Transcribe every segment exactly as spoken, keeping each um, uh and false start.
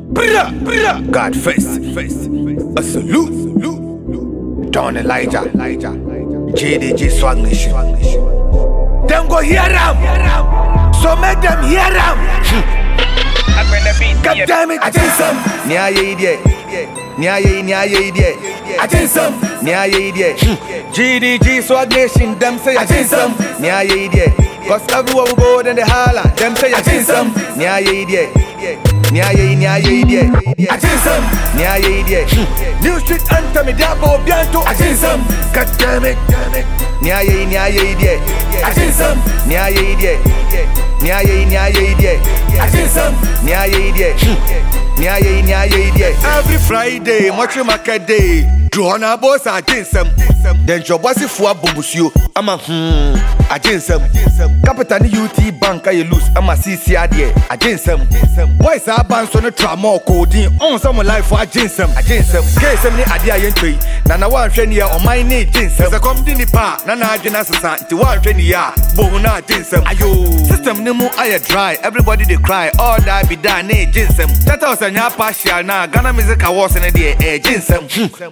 God first, a salute. Don Elijah, J D G Swag Nation. Them go hear them, so make them hear them. God damn it, I did some. Nya ye idiot, nya ye nya ye idiot. I did some. Nya ye idiot. G D G Swag Nation. Them say I did some. Nya ye idiot. Cause everywhere we go, then they holla. Them say I did some. Nya ye idiot. Nya ye nya ye idiot. I did some. Nya ye idiot. New street anthem, me diabo biento. I did some. God damn it, nya ye nya ye idiot. I did some. Nya ye idiot. Nya ye nya ye idiot. I did some. Nya ye idiot. Nya ye nya ye idiot. Every Friday, much market day. Draw na boss I did some. Then your bossy for bumbusu. I'm a hmm. I did some. Capital U T Bank I lose. I'm a C C I D. I did some. Boys are bands on the trauma coding on some life for I did some. I did some. Case some idea entry. Nana one friend here on my knee. As I come in the park, Nana Jana Society. One friend here. Bona did some. Ayo. System Nemo I dry. Everybody they cry. All that be done. Nay, Jinsem. That was a nya partial now. Ghana music I was in a day. Eh, Jinsem.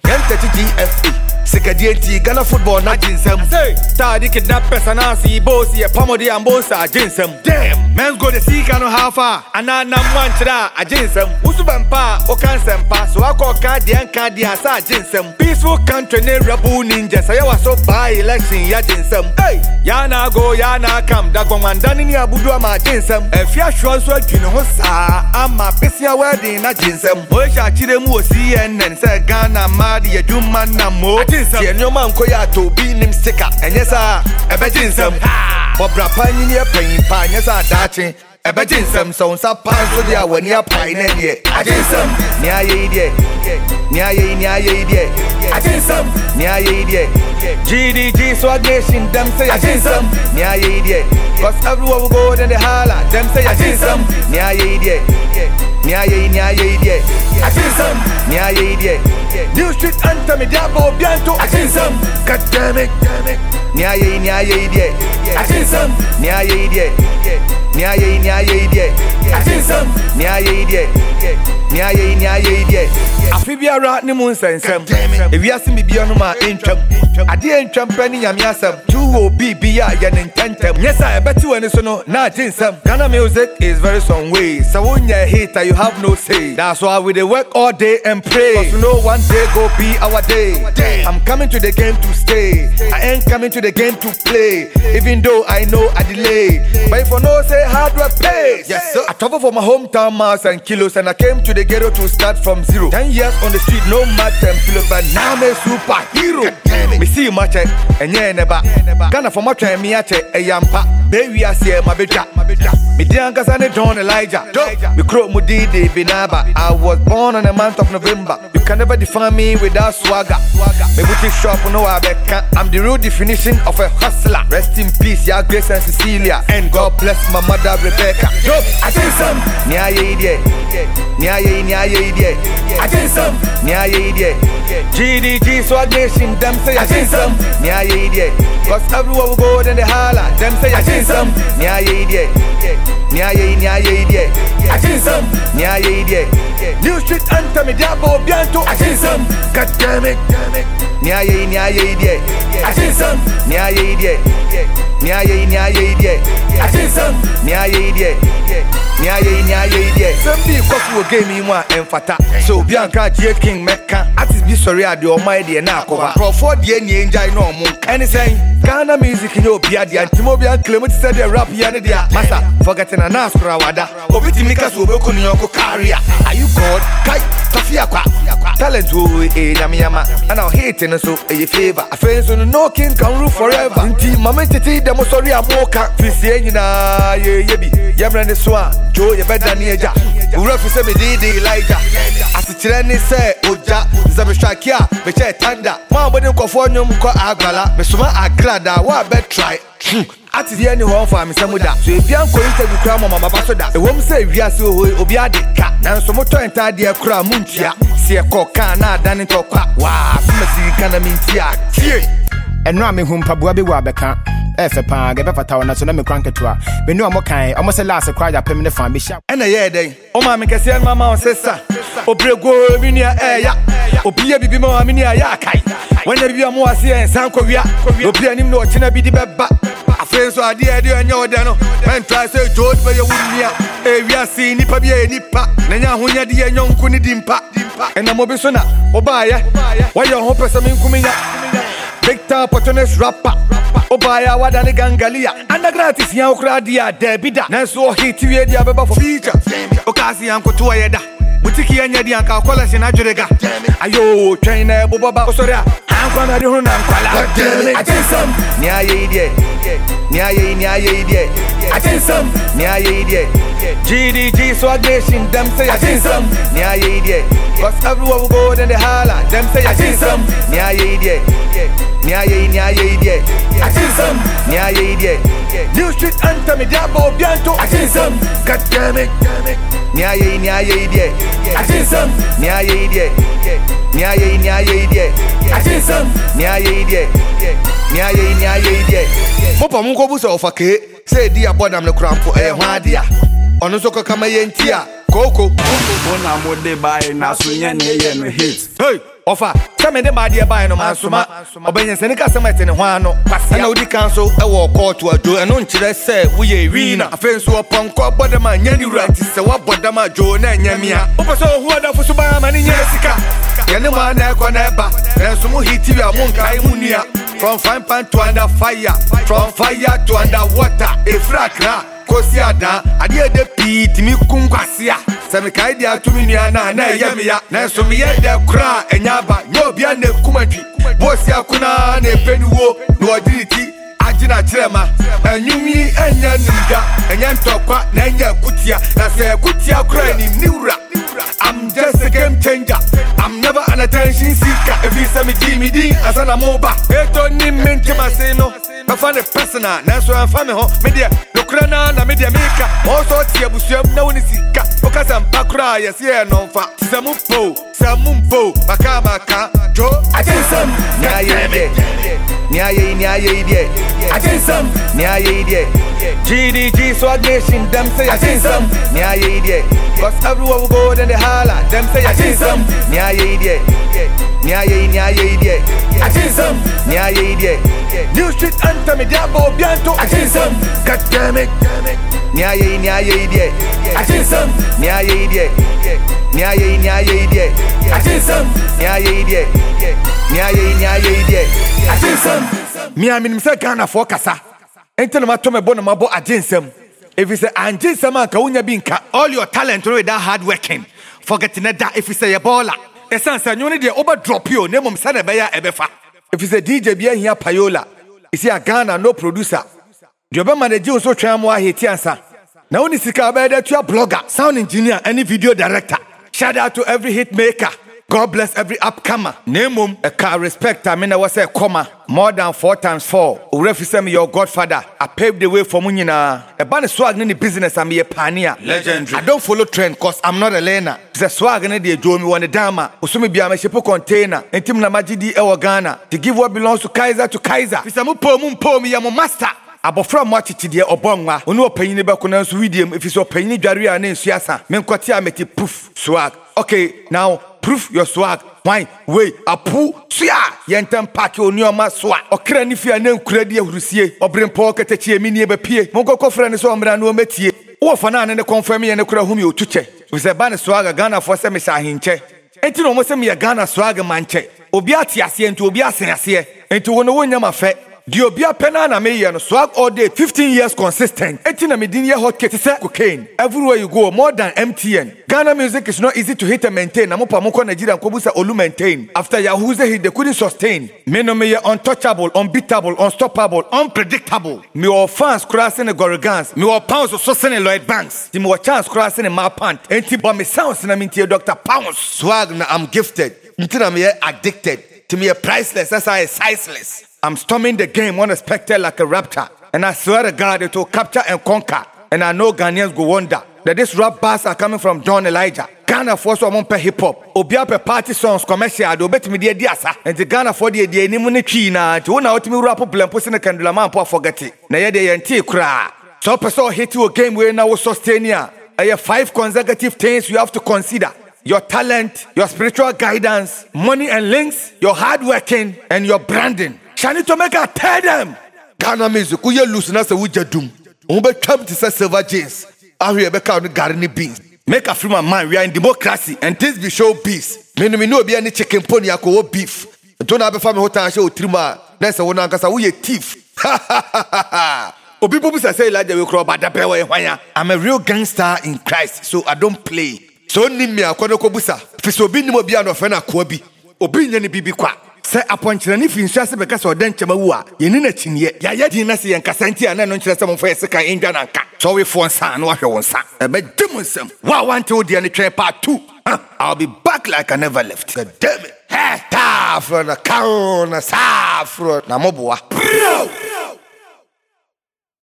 G F A Sika D N T Ghana football na Jinsem. Tadi kidnap person and see bossy a pamodi and bossa Jinsem. Damn, men's go to see Kano how far and na nam one chida a Jinsem. Usubampa o cansem pass so I call Kadi and Kadi as a Jinsem. Peaceful country ne rabu ninja say I was so by election ya Jinsem. Hey, yana go yana come Dagwan and Danny Abudu ma Jinsem. If you sure so you know sa I'm a busy wedding na Jinsem. Boy sha chidemu C N N say Ghana madi ya Juma na mo. See your man koya to be nim sticker. And yes sir, ebe Jinsem. Bobra pani ni pain pan yes sir dachi. Ebe Jinsem so sa pan so dia when ya pain ye. A Jinsem. Nya ye idiot. Nya ye nya ye idiot. A Jinsem. Nya ye idiot. G D G Swag Nation. Them say a Jinsem. Nya ye idiot. Cause everywhere we go then they holla. Them say a Jinsem. Nya ye idiot. Nya ye nya ye idiot. A Jinsem. Nya ye idiot. New street anthem, me diabo biento. I did some. God damn it, damn it. Nya ye nya ye idiot. I did some. Nya ye idiot. Nya ye nya ye idiot. I did some. Nya ye idiot. Nya ye nya ye idiot. Afibia rat ni mun sensem. If you ask me be on my intro, I didn't jump any yamiasam. Two O B B ya yan intentem. Yes, I bet you any so no na Jinsem. Ghana music is very some way. So when you hater, you have no say. That's why we dey work all day and pray. Cause you know one day go be our day. I'm coming to the game to stay. I ain't coming to the game to play. Even though I know I delay. But if I know say hard work pays. Yes, sir. I travel from my hometown miles and kilos, and I came to the ghetto to start from zero. Ten years on the street, no math and pillow, but now I'm a superhero. Me see my check and yeah never. Ghana for my train me a check a yampa. Baby I see my bitch. Me diangas and Don Elijah. Me crow mudidi binaba. I was born on the month of November. You can never define me without swagger. Me boutique shop no abeka. I'm the real definition of a hustler. Rest in peace, ya Grace and Cecilia. And God bless my mother Rebecca. Yo, I did some. Nya ye idiot. Nya ye nya ye idiot. I did some. Nya ye idiot. G D G Swag Nation. Them say I did some. Nya ye idiot. Cause everywhere we go then they holla. Them say I did some. Nya ye idiot. Nya ye nya ye idiot. I did some. Nya ye idiot. New street anthem, me diabo biento. I did some. God damn it, damn it. Nya ye nya ye idiot. I did some. Nya ye idiot. Nya ye nya ye idiot. I did some. Nya ye idiot. Nya ye nya ye idiot. Some be cause we game in one emphata. So Bianca J King Mecca. Artist be sorry at the almighty na cover. Pro for the any enjoy no monk. Anything Ghana music in your beard and Timobian Clement said the rap yana dia. Master forgetting a naskra wada. Obiti Mikas will be on your career. Are you God? Kai Tafia kwa. Talent who eh Yamiyama. And I'll hate in so a favor. A friends on no king can rule forever. Inti mama titi demo sorry I'm walking. Fisi na ye yebi. Yamran the swan. Joe ye better neja. Ura fi se me didi Elijah. Asitirani se oja. Zabe shakia. Me che tanda. Ma bodi ko fo nyum ko agbala. Me suma agrada wa be try. Ati the any one for me samuda. So if you anko interview kra mama baba so da. E wom say wiase o obi ade ka. Na so moto enta de kra muntia. Se ko kan na dan to kwa. Wa so me si kana mintia. Tie. Enra me hu mpaboa be wa beka. efe pa ge be fata wona so na me kran ketua me nu amo kan amo se last cry ja pem ne fa be sha ena ye den o ma me kese en mama on sesa obrego minia eya obiye bibi ma minia ya kai wona bibi amo ase en san kwia obi anim no china bi di beba afen so ade ade anya oda no men try say jod be ye wunia e wi ase nipa bi ye nipa na nya honya de ye nyonko ni dimpa ena mo bi so na obaye wa ye ho pesa me nkuminya Victor Potones rapper Obaya wadane gangalia Anda gratis ya ukra dia debida Nenso hiti we dia beba for feature Okasi yanko tuwa yeda Butiki ya nyedi yanka kola shina jurega Ayo trainer bubaba osoria Anko na rihu na nkwala Atensam Niaye idye Niaye niaye idye Atensam Niaye idye G D G Swag Nation them say Atensam Niaye idye Cause everywhere we go then they holla them say Atensam Niaye idye Niaye niaye idye Atensam Niaye idye New street anthem diabo bianto Atensam God damn it Niaye niaye idye Atensam Niaye idye Niaye niaye idye Atensam Niaye idye Niaye niaye idye Mopa munko busa ofake say dia bodam le krampo eh hwadia ono so kama yentia koko ona mode buy na so nya ne ye no hit hey ofa same de bad buy no mansoma obenye se nika sema tene hwa no na odi kanso e wo court ado eno nkire se wo ye wina afenso oponko bodama nya ni rati se wa bodama jo na nyamia opeso hu ada fuso ba ma ni nya sika ye ne ma na ko na ba enso mu hiti wi amun kai mu nia from fine pan to under fire from fire to under water e frakra kosi ada ade de pit mi kunkwasea se me kai dia tumi nia na na ye me ya na so me ye de kra enyaba nyo bia na kumadwi bosi akuna na epenuwo no odiriti agina kirema anyumi enya nida enya ntokwa na enya kutia na se kutia kra ni niura I'm just a game changer. I'm never an attention seeker. If you say me Jimmy D, as an amoba, it don't need me to my say no. I find a personal, that's why I'm family home. Media, no crana, na media maker. Also, Tia Busium, no one is sick. Because I'm Bakra, yes, yeah, no fat. Samumpo, Samumpo, Bakamaka, Joe. I tell some, Niaye, Niaye, Niaye, I tell some, Niaye, G D G Swag Nation, them say I tell some, Niaye, cause everywhere we go, then they holla, them say I tell some, Niaye, Niaye, Niaye, I tell some, Niaye, New street anthem, diabo bianto, I tell some, God damn it, Niaye, Niaye, I tell some, Niaye, Niaye, Niaye, I tell some, Niaye, Niaye, Niaye, I tell some, me I mean, say Ghana for Kasa. Enter ma to me bono ma bo agensem. If you say agensem anka unya binka, all your talent no that hard working. Forgetting that if you say a baller, essence you need the over drop you name say na beya ebefa. If you say D J bia here payola, you see a Ghana no producer. The oba manage so twa mo aheti ansa. Na oni sika be there to a blogger, sound engineer, any video director. Shout out to every hit maker. God bless every upcomer. Name a car respect. I mean, I was a comma. More than four times four. Urefisem your godfather. I paved the way for Munina. A band swag in the business. I'm a pioneer. Legendary. I don't follow trend cause I'm not a learner. It's a swag in the Joe me one the dama. Usumi be a shepo container. And Tim Namajidi Ewa Ghana. To give what belongs to Kaiser to Kaiser. Fisamu po mumpo me yamo master. Abofra mwachi chidie obongwa. Unu opanyini ba kuna nsu widium. If you opanyini jari ya ne nsuasa. Menkwati ameti proof swag. Okay, now proof your swag. Why? Wait, a poo, swear. Yentem pack your new maswa. Or cranifia name credi rusie. Or bring pocket a cheer mini bepie. Mongo friend is on brand no metie. Or fanan and the confirm me and the crowd whom you tuche. With a banner swag Ghana for semisa hinche. Ain't no more semi a Ghana swag manche. Obiati asien to obiasin asie. Ain't to one win yama fe. Diobia penana me and swag all day, fifteen years consistent. Eighteen medinia hot kit cocaine. Everywhere you go, more than M T N. Ghana music is not easy to hit and maintain. Amopa moko Nigeria and Kobusa Olu maintain. After Yahuze hit, they couldn't sustain. Me no me untouchable, unbeatable, unstoppable, unpredictable. Me or fans crossing the Gorgans. Me or pounds of saucing in Lloyd Banks. Me or chance crossing in my pant. Ain't but me sounds in a minty Doctor Pounds. Swag na I'm gifted. Until me addicted. To me a priceless, that's why it's sizeless. I'm storming the game unexpected like a raptor. And I swear to God it will capture and conquer. And I know Ghanaians go wonder that these rap bars are coming from John Elijah. Ghana for so among hip hop. Obia pe party songs commercial do bet me dia diasa. And the Ghana for the dia ni mu ne twi na ti wona otimi rap problem posi ne kandula man po forget it. Na ye de ye nti kra. So person hit you a game where now sustain ya. There are five consecutive things you have to consider. Your talent, your spiritual guidance, money and links, your hard working, and your branding. Shani to make a tell them. Ghana music, we are losing us a wujadum. Ube come to say silver jeans. I hear be count garden beans. Make a free my mind. We are in democracy, and this be show beef. Me no me no be any chicken pony ako beef. Don't have a family hotel show trima. That's a one ankasa we a thief. Ha ha ha ha ha. Obi people say like we crawl bad bewe hwanya. I'm a real gangster in Christ, so I don't play. So ni me akwa ko busa. Fi so obi ni mo bia no fe na kwa bi. Obi nya ni bibi kwa. Say aponchira ni fi nsuase be ka so den chema wu a. Ye ni na chinye. Ya ya din na se yen kasanti ana no nkyere se mo fa yesika enja na nka. So we fo nsa na wahwe won sa. E be demusem. Wa want o dia ni twen part two. I'll be back like I never left. God damn it. Hey, ta from the count, sa from na moboa.